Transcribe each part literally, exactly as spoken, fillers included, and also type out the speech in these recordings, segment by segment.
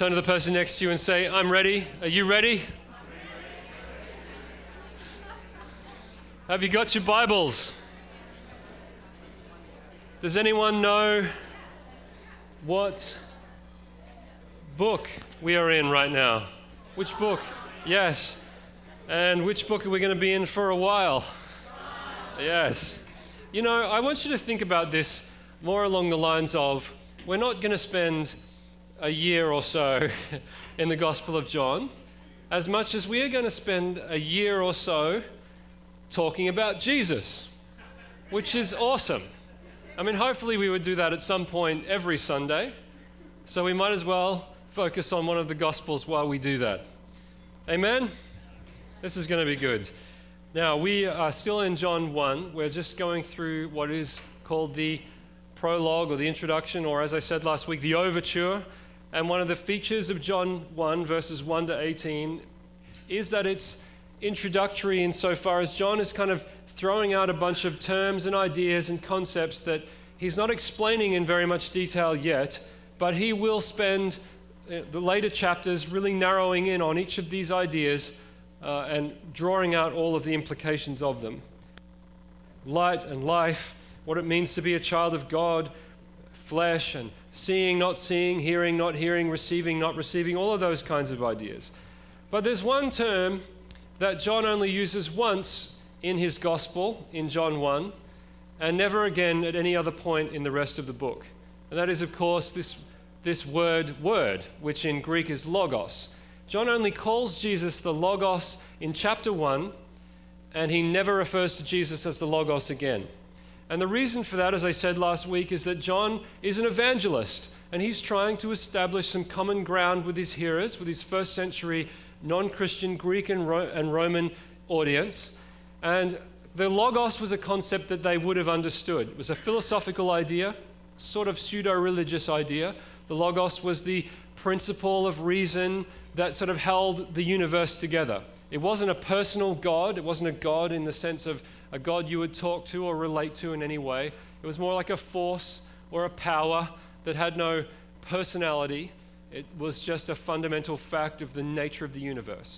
Turn to the person next to you and say, I'm ready. Are you ready? Have you got your Bibles? Does anyone know what book we are in right now? Which book? Yes. And which book are we going to be in for a while? Yes. You know, I want you to think about this more along the lines of, we're not going to spend a year or so in the Gospel of John, as much as we are going to spend a year or so talking about Jesus, which is awesome. I mean, hopefully we would do that at some point every Sunday, so we might as well focus on one of the Gospels while we do that. Amen? This is going to be good. Now, we are still in John one. We're just going through what is called the prologue or the introduction, or as I said last week, the overture. And one of the features of John one, verses one to eighteen, is that it's introductory insofar as John is kind of throwing out a bunch of terms and ideas and concepts that he's not explaining in very much detail yet, but he will spend the later chapters really narrowing in on each of these ideas uh, and drawing out all of the implications of them. Light and life, what it means to be a child of God, flesh and seeing, not seeing, hearing, not hearing, receiving, not receiving, all of those kinds of ideas. But there's one term that John only uses once in his gospel, in John one, and never again at any other point in the rest of the book. And that is, of course, this, this word, word, which in Greek is logos. John only calls Jesus the logos in chapter one, and he never refers to Jesus as the logos again. And the reason for that, as I said last week, is that John is an evangelist, and he's trying to establish some common ground with his hearers, with his first century non-Christian Greek and, Ro- and Roman audience. And the logos was a concept that they would have understood. It was a philosophical idea, sort of pseudo-religious idea. The logos was the principle of reason that sort of held the universe together. It wasn't a personal God. It wasn't a God in the sense of a God you would talk to or relate to in any way. It was more like a force or a power that had no personality. It was just a fundamental fact of the nature of the universe.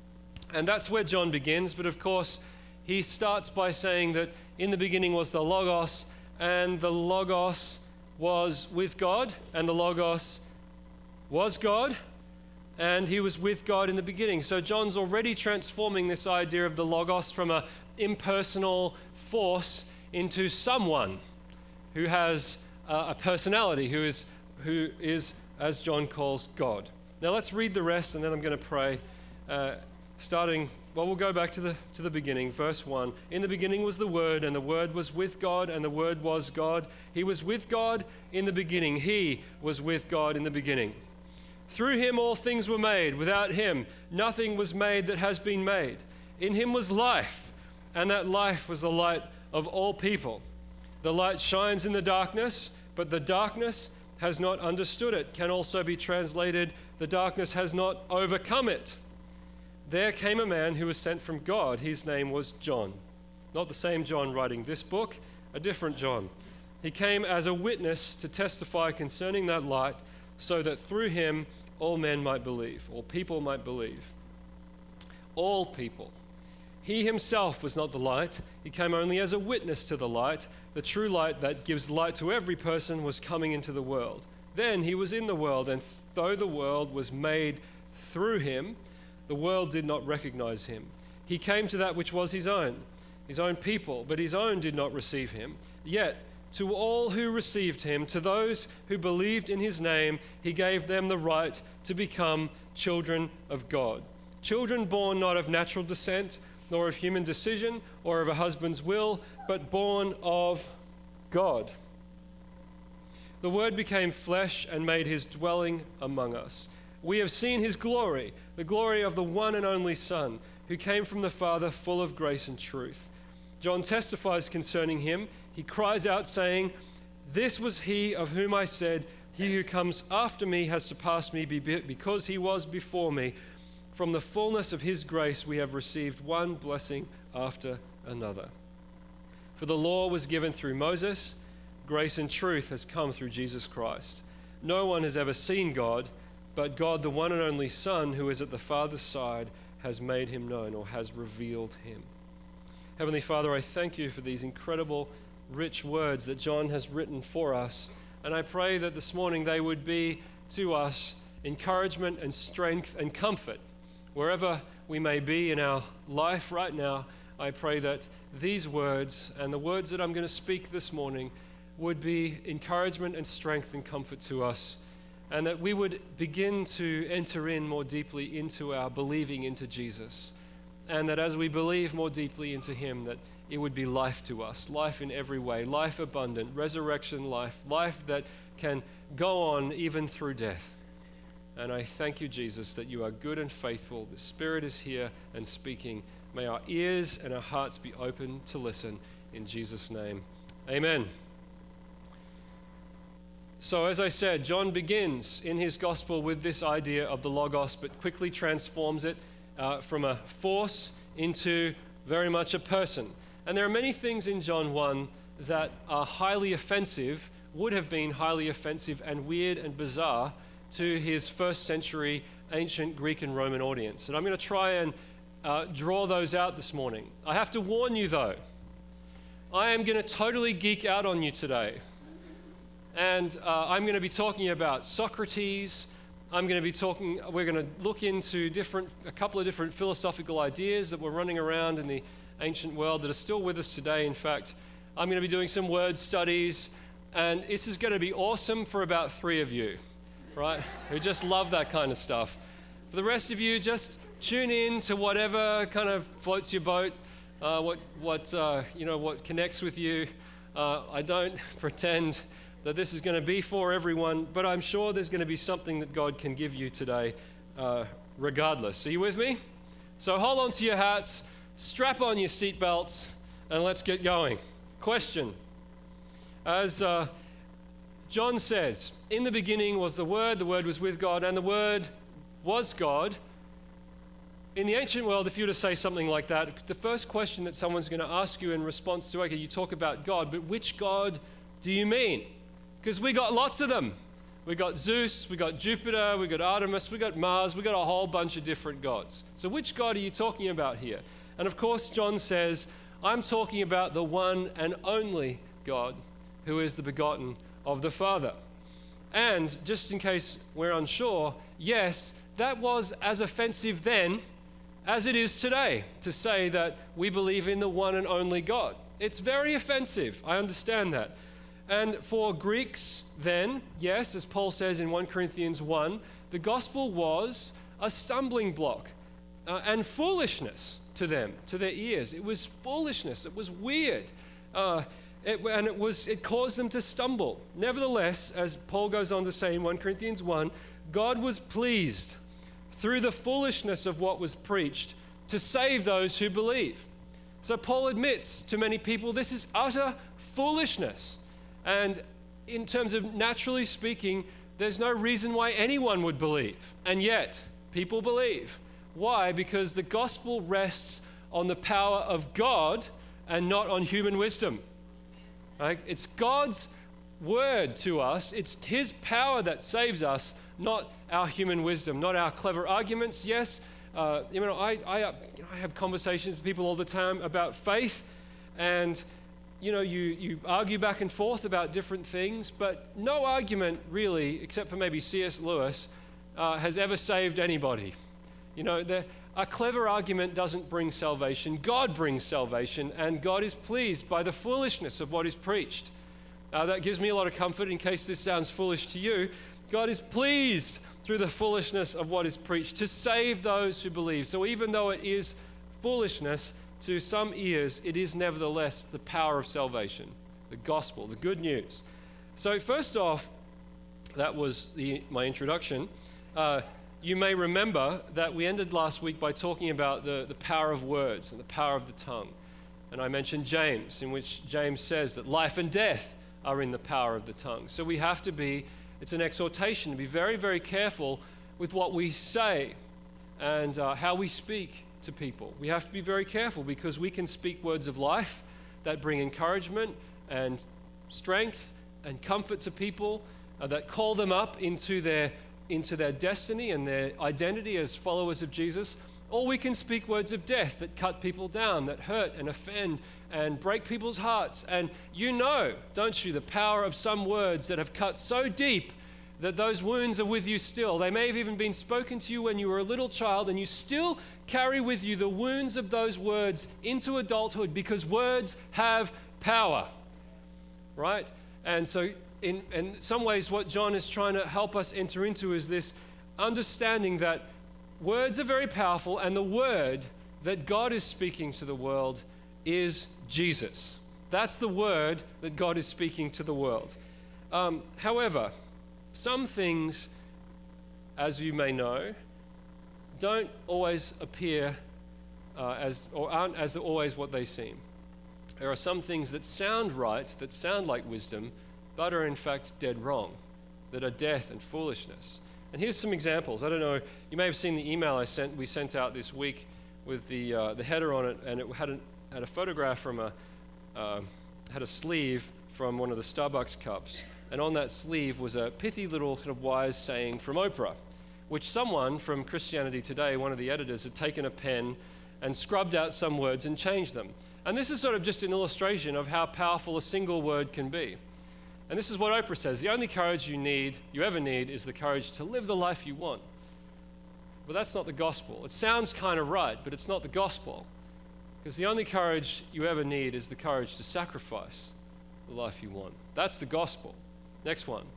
And that's where John begins, but of course, he starts by saying that in the beginning was the Logos, and the Logos was with God, and the Logos was God, and he was with God in the beginning. So John's already transforming this idea of the Logos from an impersonal force into someone who has uh, a personality, who is, who is, as John calls, God. Now let's read the rest, and then I'm going to pray, uh, starting, well, we'll go back to the, to the beginning, verse one. In the beginning was the Word, and the Word was with God, and the Word was God. He was with God in the beginning. He was with God in the beginning. Through him all things were made. Without him nothing was made that has been made. In him was life, and that life was the light of all people. The light shines in the darkness, but the darkness has not understood it. Can also be translated, the darkness has not overcome it. There came a man who was sent from God. His name was John. Not the same John writing this book, a different John. He came as a witness to testify concerning that light, so that through him all men might believe, all people might believe. All people. He himself was not the light. He came only as a witness to the light. The true light that gives light to every person was coming into the world. Then he was in the world, and though the world was made through him, the world did not recognize him. He came to that which was his own, his own people, but his own did not receive him. Yet to all who received him, to those who believed in his name, he gave them the right to become children of God. Children born not of natural descent, nor of human decision, or of a husband's will, but born of God. The Word became flesh and made his dwelling among us. We have seen his glory, the glory of the one and only Son, who came from the Father, full of grace and truth. John testifies concerning him. He cries out, saying, "This was he of whom I said, he who comes after me has surpassed me because he was before me. From the fullness of his grace we have received one blessing after another. For the law was given through Moses, grace and truth has come through Jesus Christ. No one has ever seen God, but God, the one and only Son, who is at the Father's side, has made him known or has revealed him. Heavenly Father, I thank you for these incredible, rich words that John has written for us. And I pray that this morning they would be to us encouragement and strength and comfort. Wherever we may be in our life right now, I pray that these words and the words that I'm going to speak this morning would be encouragement and strength and comfort to us, and that we would begin to enter in more deeply into our believing into Jesus, and that as we believe more deeply into him, that it would be life to us, life in every way, life abundant, resurrection life, life that can go on even through death. And I thank you, Jesus, that you are good and faithful. The Spirit is here and speaking. May our ears and our hearts be open to listen. In Jesus' name, amen. So as I said, John begins in his gospel with this idea of the Logos, but quickly transforms it uh, from a force into very much a person. And there are many things in John one that are highly offensive, would have been highly offensive and weird and bizarre to his first century ancient Greek and Roman audience. And I'm going to try and uh, draw those out this morning. I have to warn you though, I am going to totally geek out on you today. And uh, I'm going to be talking about Socrates. I'm going to be talking, we're going to look into different, a couple of different philosophical ideas that were running around in the ancient world that are still with us today. In fact, I'm going to be doing some word studies, and this is going to be awesome for about three of you, right? Who just love that kind of stuff. For the rest of you, just tune in to whatever kind of floats your boat, uh, what, what, uh, you know, what connects with you. Uh, I don't pretend that this is going to be for everyone, but I'm sure there's going to be something that God can give you today uh, regardless. Are you with me? So hold on to your hats, strap on your seatbelts, and let's get going. Question. As uh, John says, in the beginning was the Word, the Word was with God, and the Word was God. In the ancient world, if you were to say something like that, the first question that someone's going to ask you in response to, okay, you talk about God, but which God do you mean? Because we got lots of them. We got Zeus, we got Jupiter, we got Artemis, we got Mars, we got a whole bunch of different gods. So which God are you talking about here? And of course, John says, I'm talking about the one and only God who is the begotten of the Father. And just in case we're unsure, yes, that was as offensive then as it is today to say that we believe in the one and only God. It's very offensive. I understand that. And for Greeks then, yes, as Paul says in First Corinthians one, the gospel was a stumbling block uh, and foolishness to them, to their ears. It was foolishness. It was weird. Uh, it, and it was it caused them to stumble. Nevertheless, as Paul goes on to say in First Corinthians one, God was pleased through the foolishness of what was preached to save those who believe. So Paul admits to many people this is utter foolishness. And in terms of naturally speaking, there's no reason why anyone would believe. And yet, people believe. Why? Because the gospel rests on the power of God and not on human wisdom. Right? It's God's word to us. It's his power that saves us, not our human wisdom, not our clever arguments. Yes, uh, you know, I, I, I have conversations with people all the time about faith, and you know, you, you argue back and forth about different things, but no argument really, except for maybe C S Lewis, uh, has ever saved anybody. You know, the, a clever argument doesn't bring salvation. God brings salvation, and God is pleased by the foolishness of what is preached. Uh, that gives me a lot of comfort in case this sounds foolish to you. God is pleased through the foolishness of what is preached to save those who believe. So even though it is foolishness, to some ears, it is nevertheless the power of salvation, the gospel, the good news. So first off, that was the, my introduction. Uh, you may remember that we ended last week by talking about the, the power of words and the power of the tongue. And I mentioned James, in which James says that life and death are in the power of the tongue. So we have to be, it's an exhortation to be very, very careful with what we say and uh, how we speak to people. We have to be very careful because we can speak words of life that bring encouragement and strength and comfort to people, uh, that call them up into their into their destiny and their identity as followers of Jesus, or we can speak words of death that cut people down, that hurt and offend and break people's hearts. And you know, don't you, the power of some words that have cut so deep that those wounds are with you still. They may have even been spoken to you when you were a little child, and you still carry with you the wounds of those words into adulthood, because words have power, right? And so in, in some ways what John is trying to help us enter into is this understanding that words are very powerful, and the word that God is speaking to the world is Jesus. That's the word that God is speaking to the world. Um, however, some things, as you may know, don't always appear uh, as, or aren't as always what they seem. There are some things that sound right, that sound like wisdom, but are in fact dead wrong, that are death and foolishness. And here's some examples. I don't know, you may have seen the email I sent, we sent out this week with the uh, the header on it, and it had, an, had a photograph from a, uh, had a sleeve from one of the Starbucks cups. And on that sleeve was a pithy little kind of wise saying from Oprah, which someone from Christianity Today, one of the editors, had taken a pen and scrubbed out some words and changed them. And this is sort of just an illustration of how powerful a single word can be. And this is what Oprah says: the only courage you need, you ever need, is the courage to live the life you want. But that's not the gospel. It sounds kind of right, but it's not the gospel. Because the only courage you ever need is the courage to sacrifice the life you want. That's the gospel. Next one.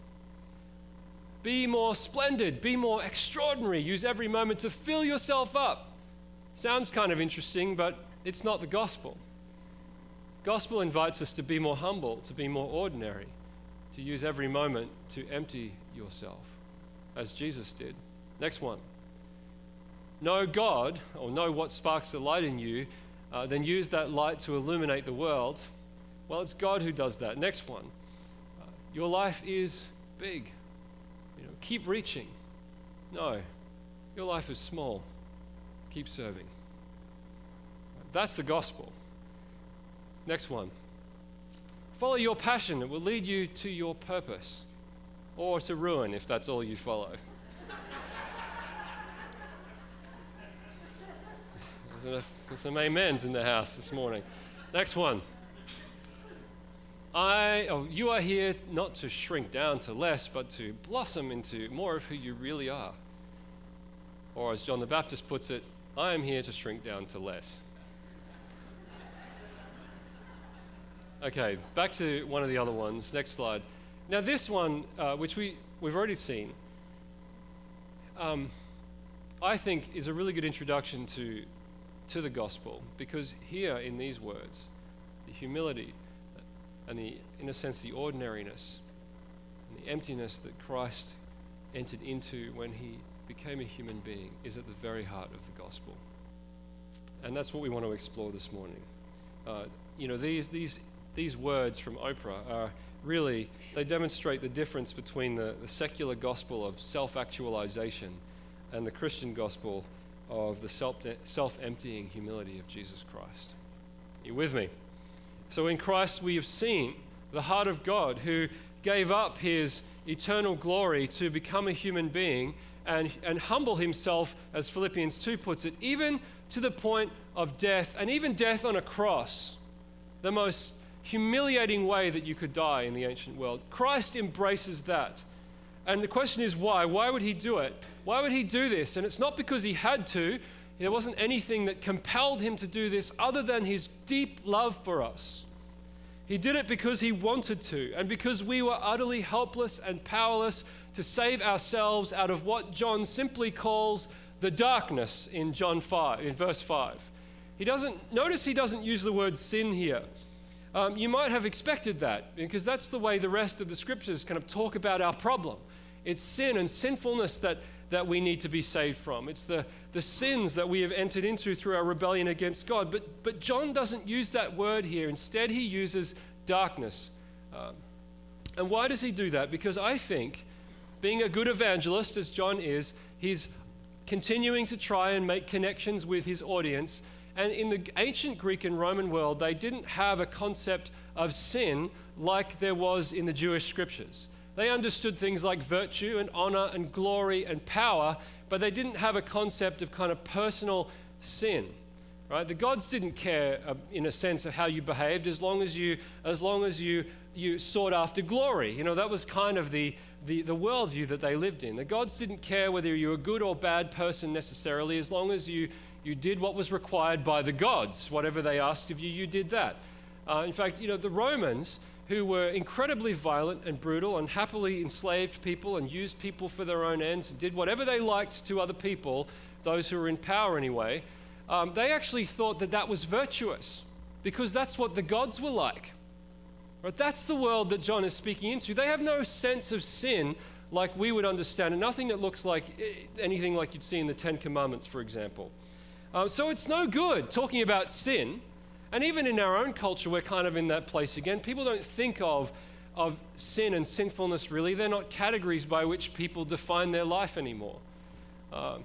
Be more splendid, be more extraordinary. Use every moment to fill yourself up. Sounds kind of interesting, but it's not the gospel. Gospel invites us to be more humble, to be more ordinary, to use every moment to empty yourself, as Jesus did. Next one. Know God, or know what sparks the light in you, uh, then use that light to illuminate the world. Well, it's God who does that. Next one. Your life is big. You know, keep reaching. No, your life is small. Keep serving. That's the gospel. Next one. Follow your passion. It will lead you to your purpose, or to ruin if that's all you follow. There's, a, there's some amens in the house this morning. Next one. I, oh, you are here not to shrink down to less, but to blossom into more of who you really are. Or as John the Baptist puts it, I am here to shrink down to less. Okay, back to one of the other ones. Next slide. Now this one, uh, which we, we've already seen, um, I think is a really good introduction to, to the gospel, because here in these words, the humility, and the, in a sense, the ordinariness and the emptiness that Christ entered into when he became a human being is at the very heart of the gospel. And that's what we want to explore this morning. Uh, you know, these, these, these words from Oprah are really, they demonstrate the difference between the, the secular gospel of self-actualization and the Christian gospel of the self, self-emptying humility of Jesus Christ. Are you with me? So in Christ we have seen the heart of God, who gave up his eternal glory to become a human being and, and humble himself, as Philippians two puts it, even to the point of death, and even death on a cross, the most humiliating way that you could die in the ancient world. Christ embraces that. And the question is why? Why would he do it? Why would he do this? And it's not because he had to. There wasn't anything that compelled him to do this other than his deep love for us. He did it because he wanted to, and because we were utterly helpless and powerless to save ourselves out of what John simply calls the darkness in John five, in verse five. He doesn't, notice he doesn't use the word sin here. Um, you might have expected that, because that's the way the rest of the scriptures kind of talk about our problem. It's sin and sinfulness that that we need to be saved from. It's the, the sins that we have entered into through our rebellion against God. But, but John doesn't use that word here. Instead, he uses darkness. Um, and why does he do that? Because I think, being a good evangelist, as John is, he's continuing to try and make connections with his audience. And in the ancient Greek and Roman world, they didn't have a concept of sin like there was in the Jewish scriptures. They understood things like virtue and honor and glory and power, but they didn't have a concept of kind of personal sin. Right? The gods didn't care, uh, in a sense, of how you behaved, as long as you, as long as you, you sought after glory. You know, that was kind of the, the, the worldview that they lived in. The gods didn't care whether you were a good or bad person necessarily, as long as you, you did what was required by the gods. Whatever they asked of you, you did that. Uh, in fact, you know, the Romans, who were incredibly violent and brutal and happily enslaved people and used people for their own ends and did whatever they liked to other people, those who were in power anyway, Um, they actually thought that that was virtuous because that's what the gods were like. Right? That's the world that John is speaking into. They have no sense of sin like we would understand, and nothing that looks like anything like you'd see in the Ten Commandments, for example. Uh, so it's no good talking about sin. And even in our own culture, we're kind of in that place again. People don't think of, of sin and sinfulness really. They're not categories by which people define their life anymore. Uh,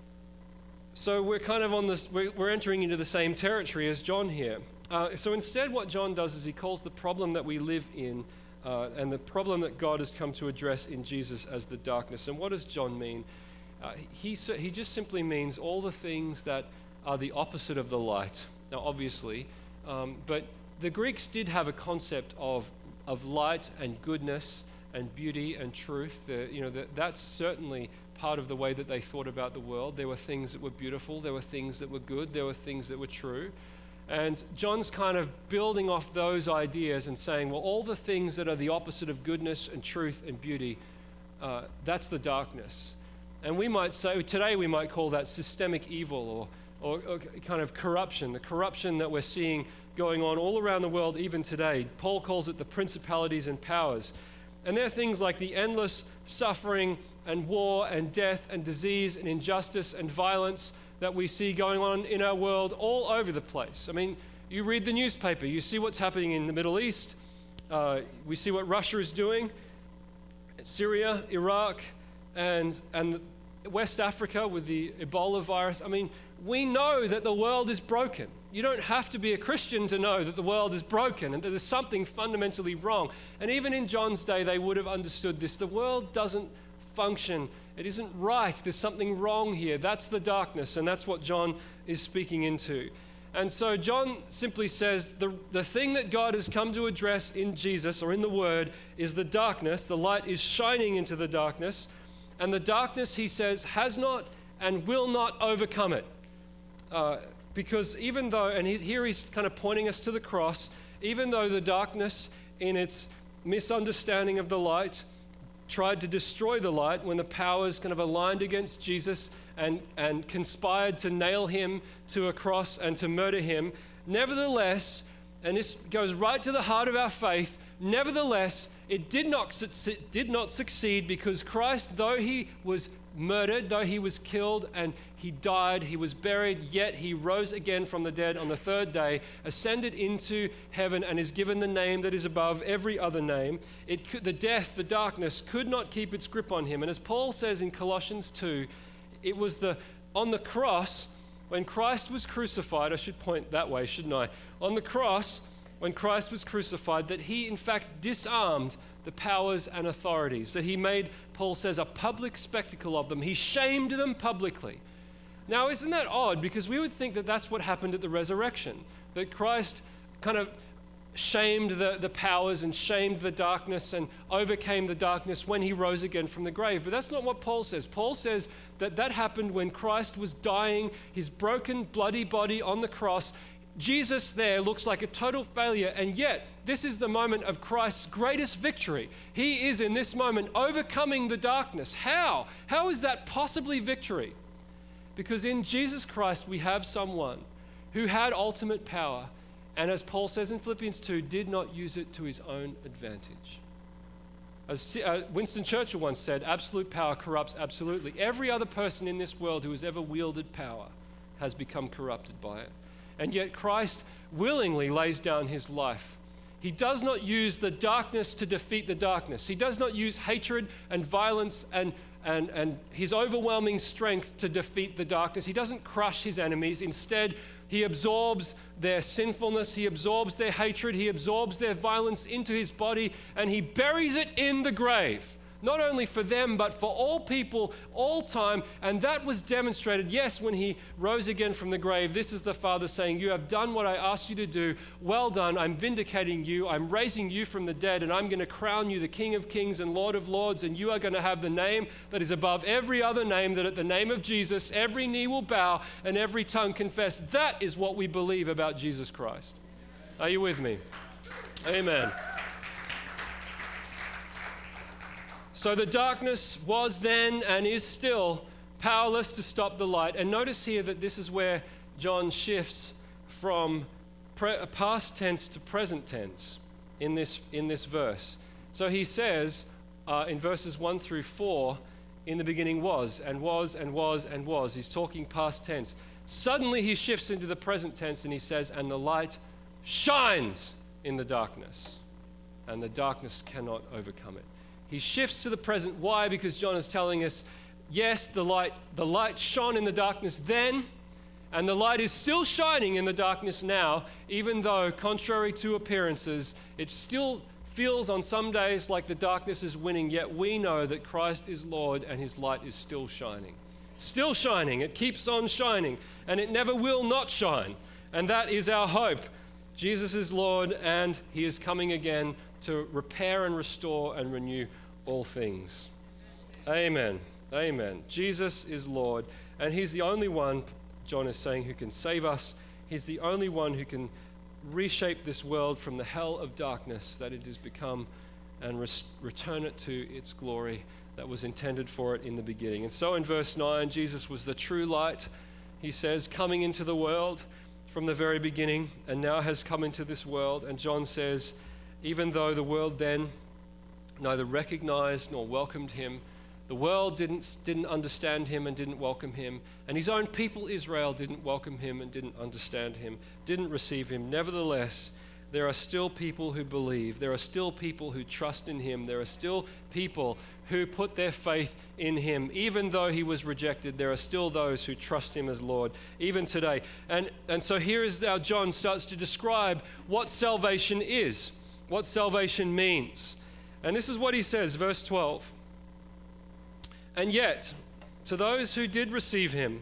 So we're kind of on this, we're, we're entering into the same territory as John here. Uh, so instead what John does is he calls the problem that we live in uh, and the problem that God has come to address in Jesus as the darkness. And what does John mean? Uh, he, he just simply means all the things that are the opposite of the light. Now obviously, um, but the Greeks did have a concept of, of light and goodness and beauty and truth. The, you know, the, that's certainly part of the way that they thought about the world. There were things that were beautiful, there were things that were good, there were things that were true. And John's kind of building off those ideas and saying, well, all the things that are the opposite of goodness and truth and beauty, uh, that's the darkness. And we might say, today we might call that systemic evil or, or, or kind of corruption, the corruption that we're seeing going on all around the world even today. Paul calls it the principalities and powers. And they're things like the endless suffering and war and death and disease and injustice and violence that we see going on in our world all over the place. I mean, you read the newspaper, you see what's happening in the Middle East, uh, we see what Russia is doing, Syria, Iraq, and, and West Africa with the Ebola virus. I mean, we know that the world is broken. You don't have to be a Christian to know that the world is broken and that there's something fundamentally wrong. And even in John's day, they would have understood this. The world doesn't function. It isn't right. There's something wrong here. That's the darkness, and that's what John is speaking into. And so John simply says the, the thing that God has come to address in Jesus or in the Word is the darkness. The light is shining into the darkness, and the darkness, he says, has not and will not overcome it. Uh, because even though, and he, here he's kind of pointing us to the cross, even though the darkness in its misunderstanding of the light tried to destroy the light when the powers kind of aligned against Jesus and, and conspired to nail him to a cross and to murder him, nevertheless, and this goes right to the heart of our faith, nevertheless, it did not, did not succeed because Christ, though he was murdered, though he was killed and he died, he was buried, yet he rose again from the dead on the third day, ascended into heaven, and is given the name that is above every other name. It could, the death, the darkness could not keep its grip on him. And as Paul says in Colossians two, it was the on the cross when Christ was crucified, I should point that way, shouldn't I? On the cross, when Christ was crucified, that he in fact disarmed the powers and authorities, that he made, Paul says, a public spectacle of them. He shamed them publicly. Now, isn't that odd? Because we would think that that's what happened at the resurrection, that Christ kind of shamed the, the powers and shamed the darkness and overcame the darkness when he rose again from the grave. But that's not what Paul says. Paul says that that happened when Christ was dying, his broken, bloody body on the cross. Jesus there looks like a total failure, and yet this is the moment of Christ's greatest victory. He is in this moment overcoming the darkness. How? How is that possibly victory? Because in Jesus Christ we have someone who had ultimate power, and as Paul says in Philippians two, did not use it to his own advantage. As Winston Churchill once said, absolute power corrupts absolutely. Every other person in this world who has ever wielded power has become corrupted by it. And yet Christ willingly lays down his life. He does not use the darkness to defeat the darkness. He does not use hatred and violence and, and, and his overwhelming strength to defeat the darkness. He doesn't crush his enemies. Instead, he absorbs their sinfulness, he absorbs their hatred, he absorbs their violence into his body, and he buries it in the grave. Not only for them, but for all people, all time. And that was demonstrated, yes, when he rose again from the grave. This is the Father saying, you have done what I asked you to do. Well done. I'm vindicating you. I'm raising you from the dead, and I'm going to crown you the King of Kings and Lord of Lords. And you are going to have the name that is above every other name, that at the name of Jesus, every knee will bow and every tongue confess. That is what we believe about Jesus Christ. Are you with me? Amen. So the darkness was then and is still powerless to stop the light. And notice here that this is where John shifts from pre- past tense to present tense in this, in this verse. So he says uh, in verses one through four, in the beginning was, and was, and was, and was. He's talking past tense. Suddenly he shifts into the present tense and he says, and the light shines in the darkness, and the darkness cannot overcome it. He shifts to the present. Why? Because John is telling us, yes, the light, the light shone in the darkness then, and the light is still shining in the darkness now, even though, contrary to appearances, it still feels on some days like the darkness is winning, yet we know that Christ is Lord and his light is still shining. Still shining. It keeps on shining, and it never will not shine. And that is our hope. Jesus is Lord, and he is coming again to repair and restore and renew all things. Amen. Amen. Jesus is Lord, and he's the only one, John is saying, who can save us. He's the only one who can reshape this world from the hell of darkness that it has become and res- return it to its glory that was intended for it in the beginning. And so in verse nine, Jesus was the true light, he says, coming into the world from the very beginning, and now has come into this world. And John says, even though the world then neither recognized nor welcomed him, the world didn't, didn't understand him and didn't welcome him, and his own people Israel didn't welcome him and didn't understand him, didn't receive him. Nevertheless, there are still people who believe. There are still people who trust in him. There are still people who put their faith in him. Even though he was rejected, there are still those who trust him as Lord, even today. And, and so here is how John starts to describe what salvation is, what salvation means. And this is what he says, verse twelve. And yet, to those who did receive him,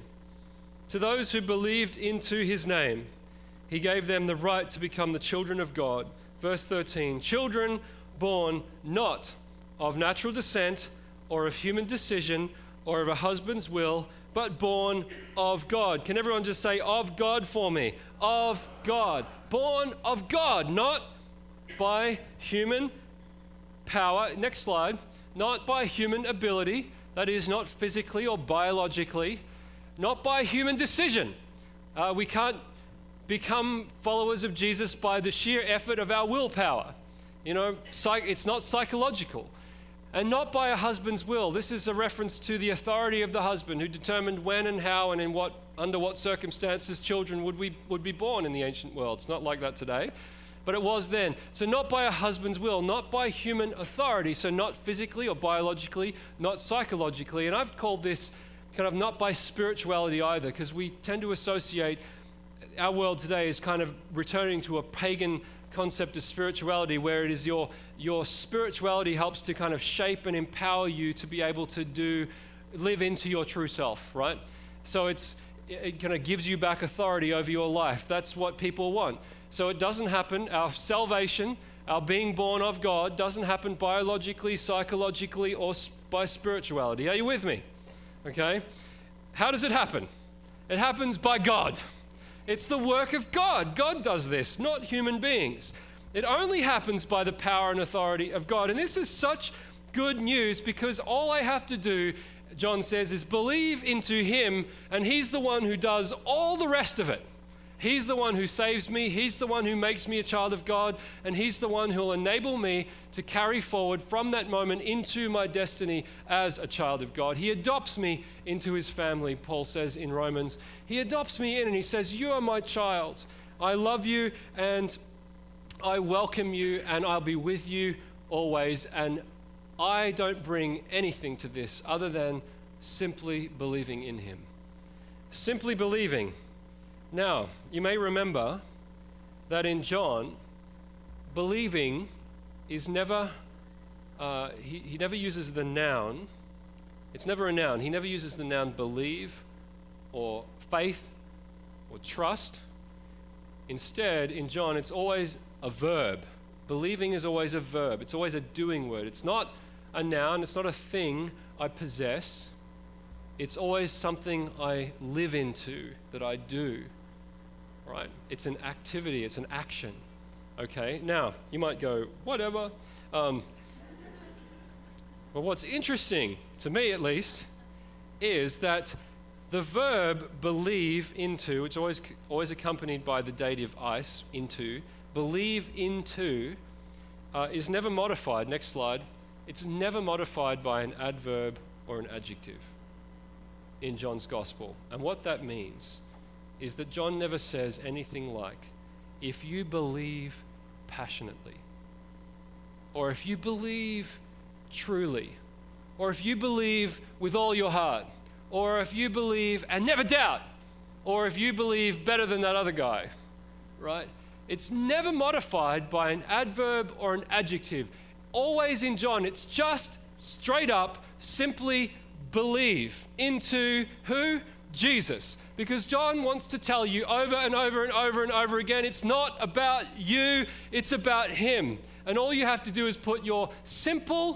to those who believed into his name, he gave them the right to become the children of God. Verse thirteen, children born not of natural descent or of human decision or of a husband's will, but born of God. Can everyone just say, of God for me? Of God. Born of God, not by human power. Next slide. Not by human ability, that is, not physically or biologically, not by human decision. Uh, we can't become followers of Jesus by the sheer effort of our willpower. You know, psych- it's not psychological. And not by a husband's will. This is a reference to the authority of the husband who determined when and how and in what, under what circumstances children would, we, would be born in the ancient world. It's not like that today, but it was then. So not by a husband's will, not by human authority, so not physically or biologically, not psychologically. And I've called this kind of not by spirituality either, because we tend to associate our world today is kind of returning to a pagan concept of spirituality, where it is your your spirituality helps to kind of shape and empower you to be able to do live into your true self, right? So it's it kind of gives you back authority over your life. That's what people want. So it doesn't happen. Our salvation, our being born of God, doesn't happen biologically, psychologically, or by spirituality. Are you with me? Okay. How does it happen? It happens by God. It's the work of God. God does this, not human beings. It only happens by the power and authority of God. And this is such good news, because all I have to do, John says, is believe into him, and he's the one who does all the rest of it. He's the one who saves me. He's the one who makes me a child of God, and he's the one who will enable me to carry forward from that moment into my destiny as a child of God. He adopts me into his family, Paul says in Romans. He adopts me in and he says, you are my child. I love you and I welcome you, and I'll be with you always, and I don't bring anything to this other than simply believing in him. Simply believing. Now, you may remember that in John, believing is never, uh, he, he never uses the noun. It's never a noun. He never uses the noun believe or faith or trust. Instead, in John, it's always a verb. Believing is always a verb. It's always a doing word. It's not a noun. It's not a thing I possess. It's always something I live into, that I do. Right? It's an activity. It's an action. Okay? Now, you might go, whatever. Um, but what's interesting, to me at least, is that the verb believe into, which is always, always accompanied by the dative eis, into, believe into, uh, is never modified. Next slide. It's never modified by an adverb or an adjective in John's gospel. And what that means is that John never says anything like, if you believe passionately, or if you believe truly, or if you believe with all your heart, or if you believe and never doubt, or if you believe better than that other guy, right? It's never modified by an adverb or an adjective. Always in John, it's just straight up, simply believe into who? Jesus. Because John wants to tell you over and over and over and over again, it's not about you, it's about him. And all you have to do is put your simple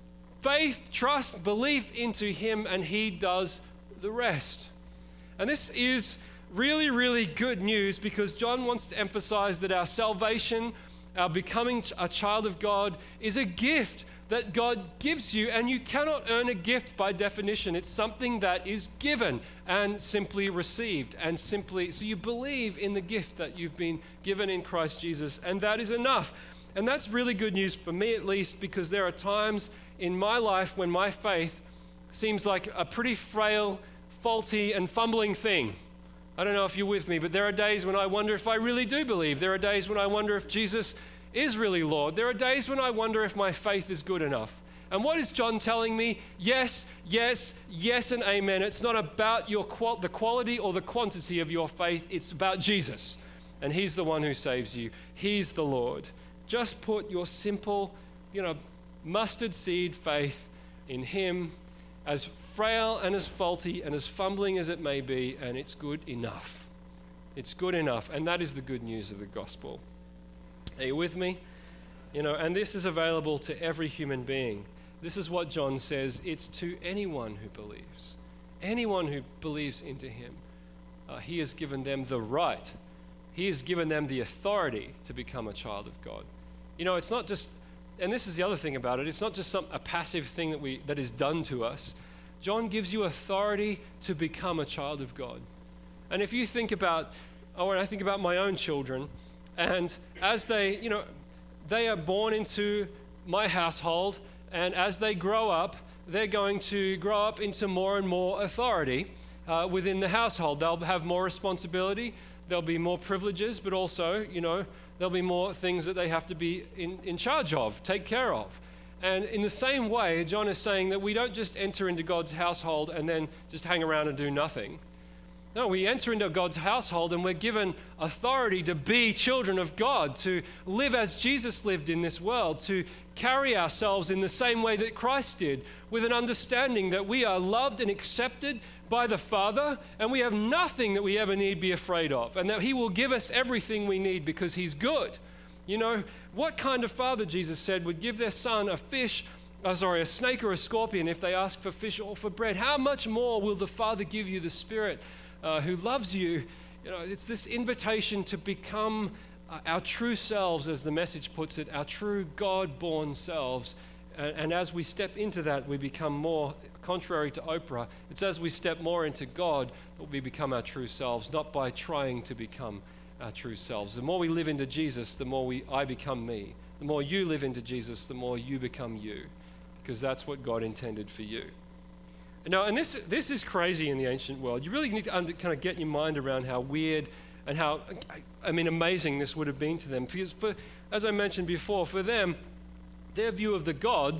faith, trust, belief into him, and he does the rest. And this is really, really good news, because John wants to emphasize that our salvation, our becoming a child of God, is a gift that God gives you, and you cannot earn a gift by definition. It's something that is given and simply received, and simply, so you believe in the gift that you've been given in Christ Jesus, and that is enough. And that's really good news for me, at least, because there are times in my life when my faith seems like a pretty frail, faulty, and fumbling thing. I don't know if you're with me, but there are days when I wonder if I really do believe. There are days when I wonder if Jesus is really Lord. There are days when I wonder if my faith is good enough. And what is John telling me? Yes, yes, yes, and amen. It's not about your qual- the quality or the quantity of your faith. It's about Jesus. And he's the one who saves you. He's the Lord. Just put your simple, you know, mustard seed faith in him, as frail and as faulty and as fumbling as it may be, and it's good enough. It's good enough. And that is the good news of the gospel. Are you with me? You know, and this is available to every human being. This is what John says. It's to anyone who believes. Anyone who believes into him. Uh, he has given them the right. He has given them the authority to become a child of God. You know, it's not just, and this is the other thing about it, it's not just some a passive thing that we that is done to us. John gives you authority to become a child of God. And if you think about, oh, when I think about my own children, and as they, you know, they are born into my household, and as they grow up, they're going to grow up into more and more authority uh, within the household. They'll have more responsibility, there'll be more privileges, but also, you know, there'll be more things that they have to be in, in charge of, take care of. And in the same way, John is saying that we don't just enter into God's household and then just hang around and do nothing. No, we enter into God's household and we're given authority to be children of God, to live as Jesus lived in this world, to carry ourselves in the same way that Christ did, with an understanding that we are loved and accepted by the Father, and we have nothing that we ever need be afraid of, and that he will give us everything we need because he's good. You know, what kind of father, Jesus said, would give their son a fish, oh, sorry, a snake or a scorpion if they ask for fish or for bread? How much more will the Father give you the Spirit uh, who loves you? You know, it's this invitation to become uh, our true selves, as the message puts it, our true God-born selves. And, and as we step into that, we become more, contrary to Oprah, it's as we step more into God that we become our true selves, not by trying to become our true selves. The more we live into Jesus, the more we I become me. The more you live into Jesus, the more you become you, because that's what God intended for you. Now, and this this is crazy in the ancient world. You really need to under, kind of get your mind around how weird and how, I mean, amazing this would have been to them. Because, for, as I mentioned before, for them, their view of the gods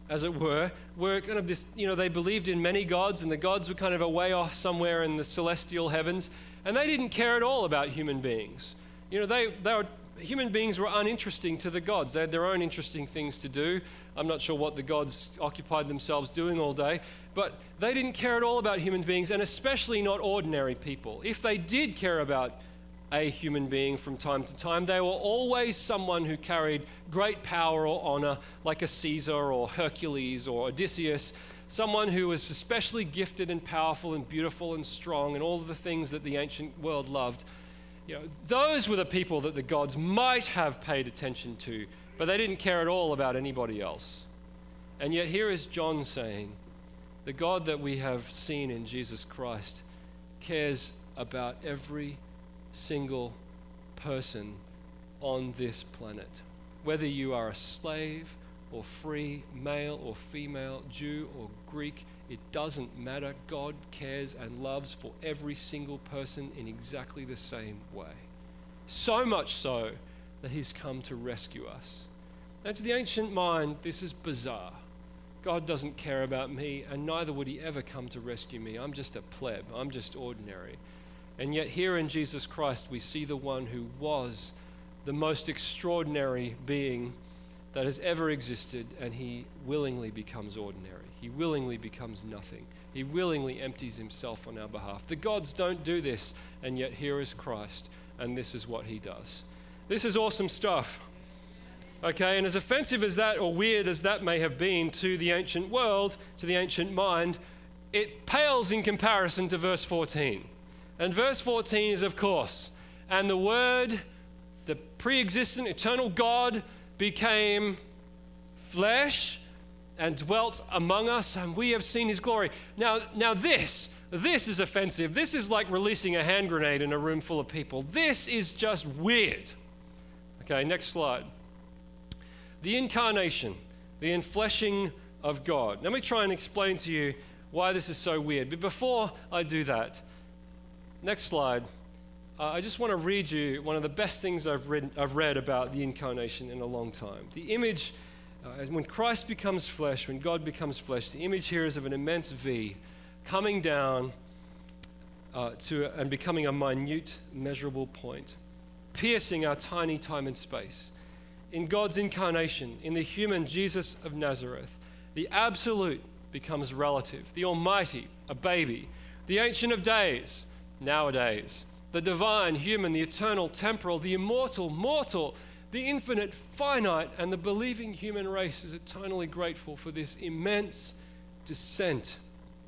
as it were, were kind of this, you know, they believed in many gods, and the gods were kind of away off somewhere in the celestial heavens, and they didn't care at all about human beings. You know, they, they were, human beings were uninteresting to the gods. They had their own interesting things to do. I'm not sure what the gods occupied themselves doing all day, but they didn't care at all about human beings, and especially not ordinary people. If they did care about a human being from time to time, they were always someone who carried great power or honor, like a Caesar or Hercules or Odysseus, someone who was especially gifted and powerful and beautiful and strong and all of the things that the ancient world loved. You know, those were the people that the gods might have paid attention to, but they didn't care at all about anybody else. And yet here is John saying, the God that we have seen in Jesus Christ cares about every single person on this planet. Whether you are a slave or free, male or female, Jew or Greek, it doesn't matter. God cares and loves for every single person in exactly the same way. So much so that he's come to rescue us. And to the ancient mind, this is bizarre. God doesn't care about me, and neither would he ever come to rescue me. I'm just a pleb. I'm just ordinary. And yet here in Jesus Christ, we see the one who was the most extraordinary being that has ever existed, and he willingly becomes ordinary. He willingly becomes nothing. He willingly empties himself on our behalf. The gods don't do this, and yet here is Christ, and this is what he does. This is awesome stuff. Okay, and as offensive as that, or weird as that may have been to the ancient world, to the ancient mind, it pales in comparison to verse fourteen. And verse fourteen is, of course, and the Word, the pre-existent eternal God, became flesh and dwelt among us, and we have seen his glory. Now, now this, this is offensive. This is like releasing a hand grenade in a room full of people. This is just weird. Okay, next slide. The incarnation, the enfleshing of God. Let me try and explain to you why this is so weird. But before I do that, next slide. Uh, I just want to read you one of the best things I've read, I've read about the incarnation in a long time. The image, uh, is when Christ becomes flesh, when God becomes flesh, the image here is of an immense V coming down uh, to and becoming a minute, measurable point, piercing our tiny time and space. In God's incarnation, in the human Jesus of Nazareth, the absolute becomes relative, the Almighty, a baby, the Ancient of Days, nowadays, the divine, human, the eternal, temporal, the immortal, mortal, the infinite, finite, and the believing human race is eternally grateful for this immense descent.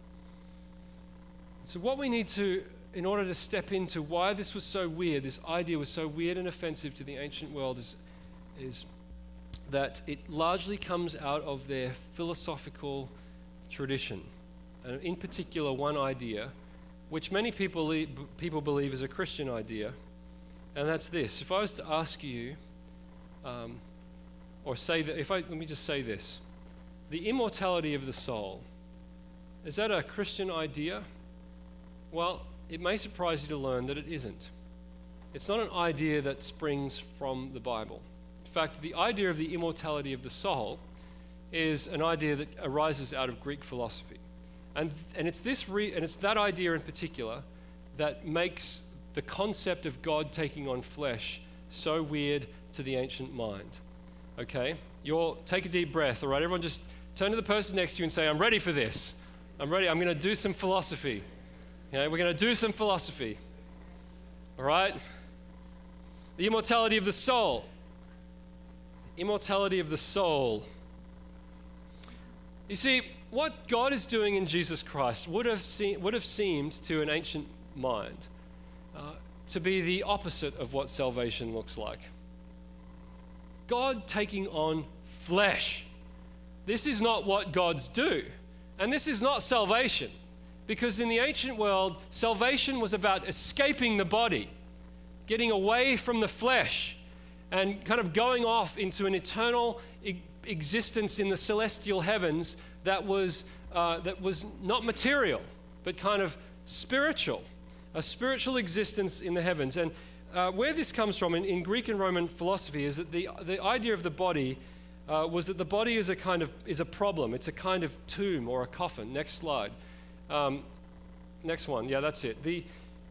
So what we need to, in order to step into why this was so weird, this idea was so weird and offensive to the ancient world, is, is that it largely comes out of their philosophical tradition. And in particular, one idea which many people people believe is a Christian idea, and that's this. If I was to ask you, um, or say that, if I, let me just say this, the immortality of the soul, is that a Christian idea? Well, it may surprise you to learn that it isn't. It's not an idea that springs from the Bible. In fact, the idea of the immortality of the soul is an idea that arises out of Greek philosophy. And, and it's this re, and it's that idea in particular that makes the concept of God taking on flesh so weird to the ancient mind. Okay? You'll take a deep breath, all right? Everyone just turn to the person next to you and say, I'm ready for this. I'm ready. I'm going to do some philosophy. Okay? We're going to do some philosophy. All right? The immortality of the soul. Immortality of the soul. You see, what God is doing in Jesus Christ would have, se- would have seemed to an ancient mind uh, to be the opposite of what salvation looks like. God taking on flesh. This is not what gods do. And this is not salvation. Because in the ancient world, salvation was about escaping the body, getting away from the flesh, and kind of going off into an eternal e- existence in the celestial heavens that was uh, that was not material, but kind of spiritual, a spiritual existence in the heavens. And uh, where this comes from in, in Greek and Roman philosophy is that the the idea of the body uh, was that the body is a kind of is a problem. It's a kind of tomb or a coffin. Next slide. Um, next one. Yeah, that's it. The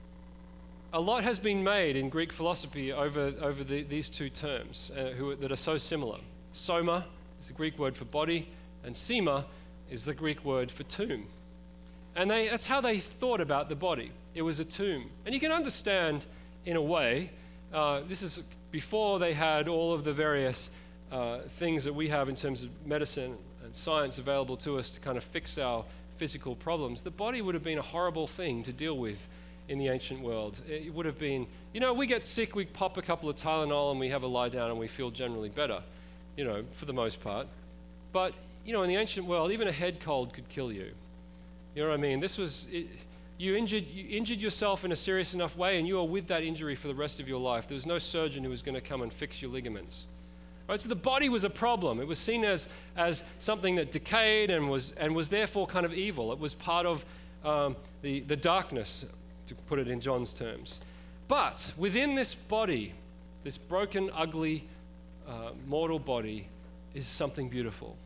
a lot has been made in Greek philosophy over over the, these two terms uh, who, that are so similar. Soma is the Greek word for body, and sema is the Greek word for tomb. And they, that's how they thought about the body. It was a tomb. And you can understand, in a way, uh, this is before they had all of the various uh, things that we have in terms of medicine and science available to us to kind of fix our physical problems. The body would have been a horrible thing to deal with in the ancient world. It would have been, you know, we get sick, we pop a couple of Tylenol and we have a lie down and we feel generally better, you know, for the most part. But, you know, in the ancient world, even a head cold could kill you. You know what I mean? This was, it, you injured you injured yourself in a serious enough way and you were with that injury for the rest of your life. There was no surgeon who was going to come and fix your ligaments. Right? So the body was a problem. It was seen as, as something that decayed and was, and was therefore kind of evil. It was part of um, the, the darkness, to put it in John's terms. But within this body, this broken, ugly, uh, mortal body, is something beautiful.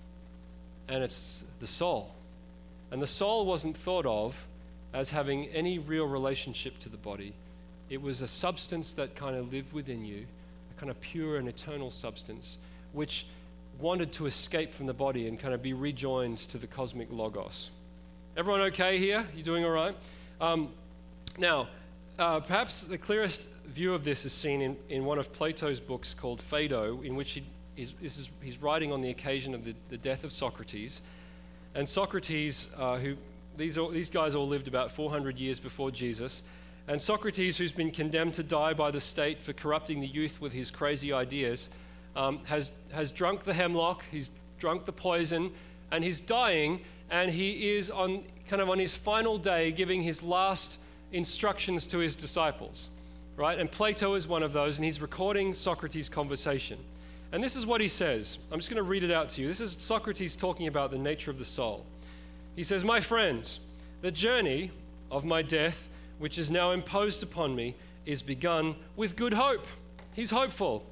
And it's the soul. And the soul wasn't thought of as having any real relationship to the body. It was a substance that kind of lived within you, a kind of pure and eternal substance, which wanted to escape from the body and kind of be rejoined to the cosmic logos. Everyone okay here? You doing all right? Um, now, uh, perhaps the clearest view of this is seen in, in one of Plato's books called Phaedo, in which he is, is, he's writing on the occasion of the, the death of Socrates. And Socrates, uh, who these, all, these guys all lived about four hundred years before Jesus, and Socrates, who's been condemned to die by the state for corrupting the youth with his crazy ideas, um, has, has drunk the hemlock, he's drunk the poison, and he's dying, and he is on kind of on his final day giving his last instructions to his disciples, right? And Plato is one of those, and he's recording Socrates' conversation. And this is what he says. I'm just going to read it out to you. This is Socrates talking about the nature of the soul. He says, "My friends, the journey of my death, which is now imposed upon me, is begun with good hope." He's hopeful.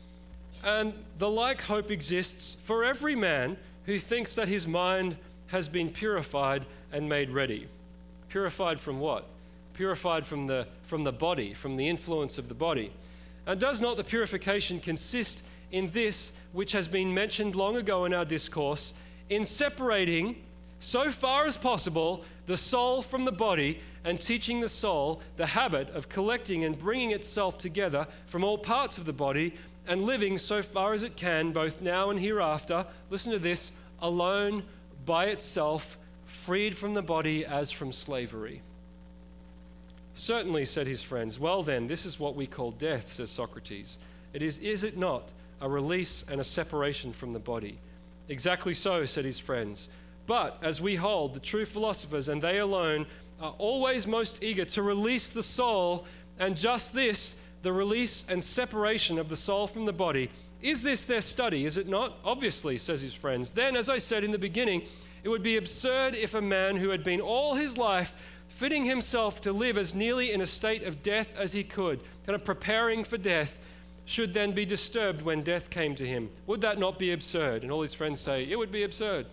"And the like hope exists for every man who thinks that his mind has been purified and made ready." Purified from what? Purified from the, from the body, from the influence of the body. "And does not the purification consist in this which has been mentioned long ago in our discourse, in separating, so far as possible, the soul from the body, and teaching the soul the habit of collecting and bringing itself together from all parts of the body, and living so far as it can, both now and hereafter," listen to this, "alone by itself, freed from the body as from slavery." "Certainly," said his friends. "Well then, this is what we call death," says Socrates. "It is, is it not, a release and a separation from the body?" "Exactly so," said his friends. "But as we hold, the true philosophers, and they alone, are always most eager to release the soul, and just this, the release and separation of the soul from the body. Is this their study, is it not? Obviously," says his friends. "Then, as I said in the beginning, it would be absurd if a man who had been all his life fitting himself to live as nearly in a state of death as he could, kind of preparing for death, should then be disturbed when death came to him. Would that not be absurd?" And all his friends say, "It would be absurd."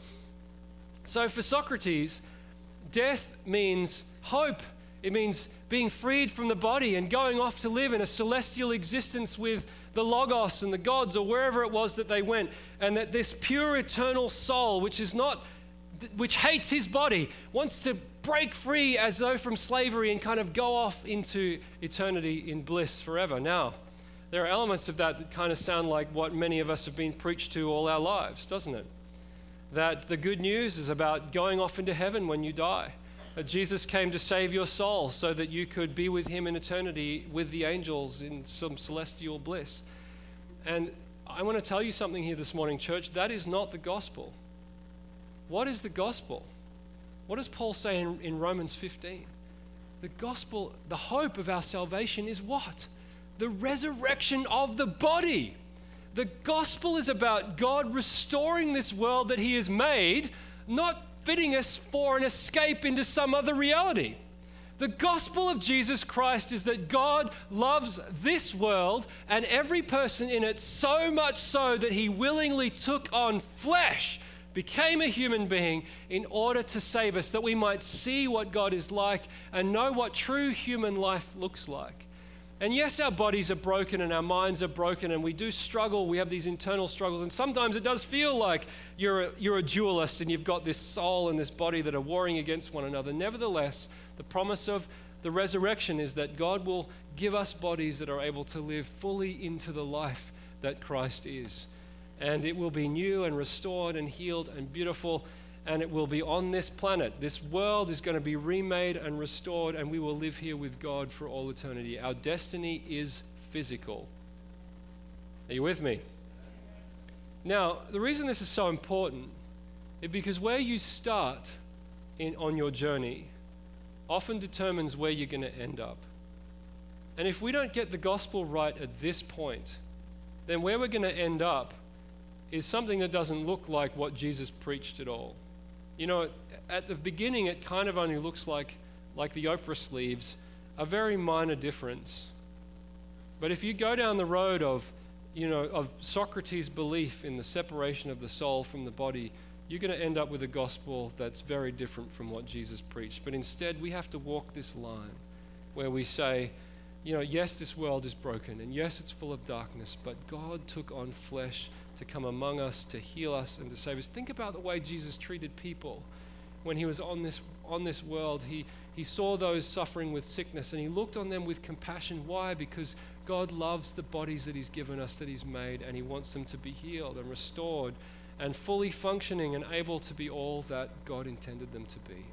So for Socrates, death means hope. It means being freed from the body and going off to live in a celestial existence with the Logos and the gods, or wherever it was that they went. And that this pure eternal soul, which is not, which hates his body, wants to break free as though from slavery and kind of go off into eternity in bliss forever. Now, there are elements of that that kind of sound like what many of us have been preached to all our lives, doesn't it? That the good news is about going off into heaven when you die. That Jesus came to save your soul so that you could be with him in eternity with the angels in some celestial bliss. And I want to tell you something here this morning, church. That is not the gospel. What is the gospel? What does Paul say in, in Romans fifteen? The gospel, the hope of our salvation is what? The resurrection of the body. The gospel is about God restoring this world that he has made, not fitting us for an escape into some other reality, The gospel of Jesus Christ is that God loves this world and every person in it so much so that he willingly took on flesh, became a human being in order to save us, that we might see what God is like and know what true human life looks like. And yes, our bodies are broken and our minds are broken and we do struggle. We have these internal struggles. And sometimes it does feel like you're a, you're a dualist and you've got this soul and this body that are warring against one another. Nevertheless, the promise of the resurrection is that God will give us bodies that are able to live fully into the life that Christ is. And it will be new and restored and healed and beautiful, and it will be on this planet. This world is going to be remade and restored, and we will live here with God for all eternity. Our destiny is physical. Are you with me? Now, the reason this is so important is because where you start in, on your journey often determines where you're going to end up. And if we don't get the gospel right at this point, then where we're going to end up is something that doesn't look like what Jesus preached at all. You know, at the beginning, it kind of only looks like, like the Oprah sleeves, a very minor difference. But if you go down the road of, you know, of Socrates' belief in the separation of the soul from the body, you're going to end up with a gospel that's very different from what Jesus preached. But instead, we have to walk this line where we say, you know, yes, this world is broken, and yes, it's full of darkness, but God took on flesh to come among us, to heal us, and to save us. Think about the way Jesus treated people when he was on this on this world. He, he saw those suffering with sickness, and he looked on them with compassion. Why? Because God loves the bodies that he's given us, that he's made, and he wants them to be healed and restored and fully functioning and able to be all that God intended them to be.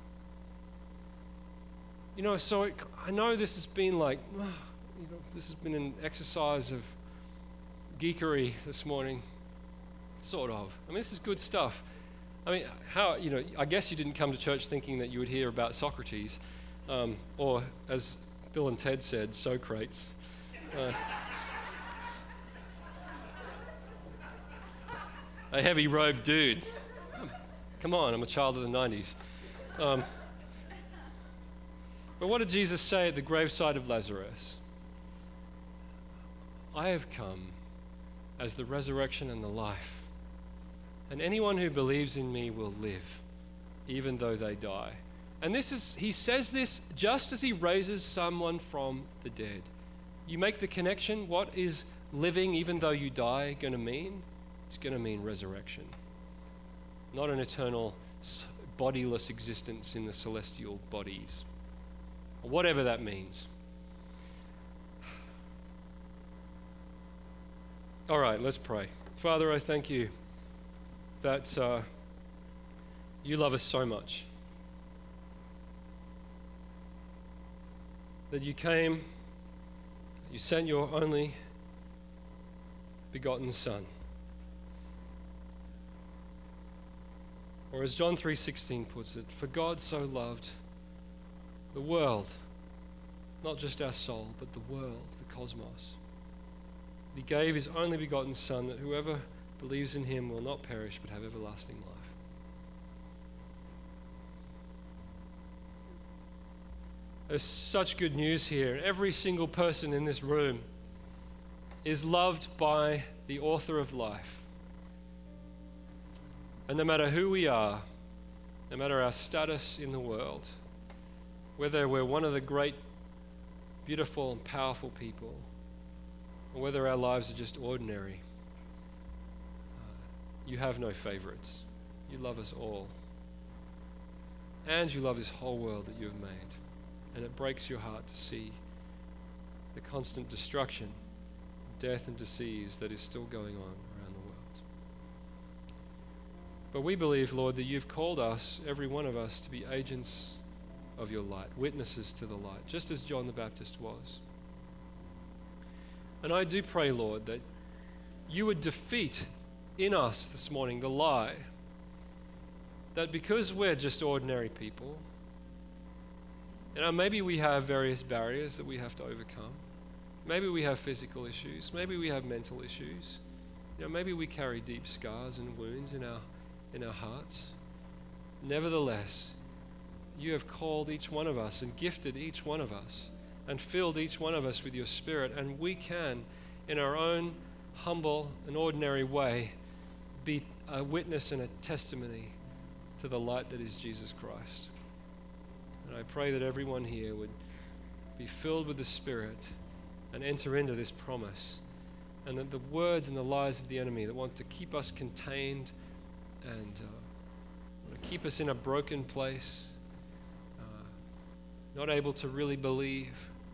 You know, so it, I know this has been like, you know, this has been an exercise of geekery this morning. Sort of. I mean, this is good stuff. I mean, how, you know, I guess you didn't come to church thinking that you would hear about Socrates, um, or as Bill and Ted said, Socrates. Uh, a heavy-robed dude. Come on, I'm a child of the nineties. Um, but what did Jesus say at the graveside of Lazarus? I have come as the resurrection and the life. And anyone who believes in me will live, even though they die. And this is, he says this just as he raises someone from the dead. You make the connection, what is living even though you die going to mean? It's going to mean resurrection. Not an eternal bodiless existence in the celestial bodies. Or whatever that means. All right, let's pray. Father, I thank you that uh, you love us so much. That you came, you sent your only begotten Son. Or as John three sixteen puts it, for God so loved the world, not just our soul, but the world, the cosmos. He gave his only begotten Son that whoever believes in him will not perish but have everlasting life. There's such good news here. Every single person in this room is loved by the author of life. And no matter who we are, no matter our status in the world, whether we're one of the great, beautiful, and powerful people, or whether our lives are just ordinary, uh, you have no favorites. You love us all. And you love this whole world that you have made. And it breaks your heart to see the constant destruction, death and disease that is still going on around the world. But we believe, Lord, that you've called us, every one of us, to be agents of your light, witnesses to the light, just as John the Baptist was. And I do pray, Lord, that you would defeat in us this morning the lie that because we're just ordinary people, you know, maybe we have various barriers that we have to overcome. Maybe we have physical issues. Maybe we have mental issues. You know, maybe we carry deep scars and wounds in our in our hearts. Nevertheless, you have called each one of us and gifted each one of us and filled each one of us with your Spirit, and we can, in our own humble and ordinary way, be a witness and a testimony to the light that is Jesus Christ. And I pray that everyone here would be filled with the Spirit and enter into this promise, and that the words and the lies of the enemy that want to keep us contained and uh, want to keep us in a broken place, uh, not able to really believe,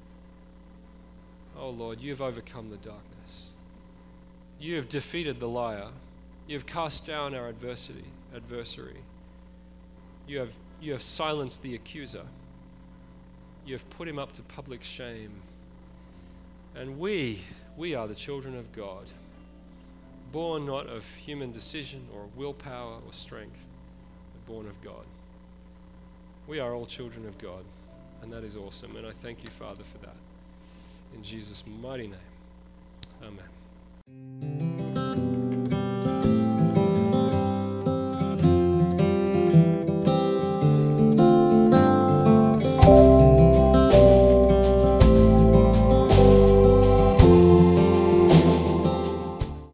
oh Lord, you have overcome the darkness. You have defeated the liar. You have cast down our adversity, adversary. You have, you have silenced the accuser. You have put him up to public shame. And we, we are the children of God, born not of human decision or willpower or strength, but born of God. We are all children of God, and that is awesome. And I thank you, Father, for that. In Jesus' mighty name, amen.